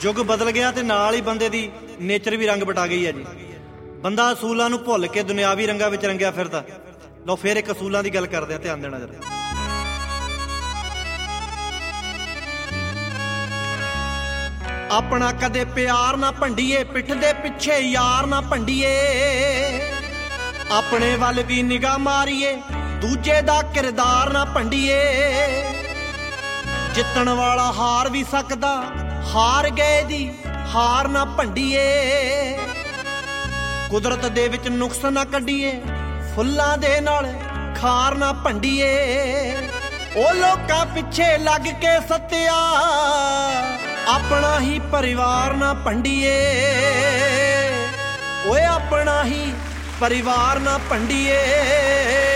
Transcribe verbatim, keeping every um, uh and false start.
युग बदल गया ते नाल ही बंदे दी नेचर भी रंग बटा गई है जी। बंदा असूलों नूं भुल के दुनियावी रंगां विच रंगिया फिरदा। लो फिर एक असूलों की गल करदे आ, ध्यान देना जरा। अपना कदे प्यार ना भंडीए, पिठ दे पिछे यार ना भंडीए। अपने वल भी निगाह मारीए, दूजे दा किरदार ना भंडीए। जितण वाला हार भी सकदा, हार गए दी हार ना भंडीए। कुदरत दे विच नुक्स ना कढीए, फुल्लां दे नाल खार ना भंडीए। ओ लोकां पिछे लग के सत्या, अपना ही परिवार ना भंडीए। ओए अपना ही परिवार ना भंडीए।